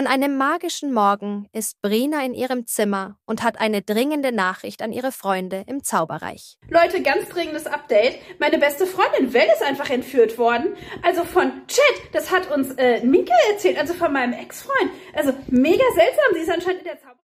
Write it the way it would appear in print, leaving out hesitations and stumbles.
An einem magischen Morgen ist Brina in ihrem Zimmer und hat eine dringende Nachricht an ihre Freunde im Zauberreich. Leute, ganz dringendes Update. Meine beste Freundin Vel ist einfach entführt worden. Also von Chat, das hat uns Mika erzählt, also von meinem Ex-Freund. Also mega seltsam, sie ist anscheinend in der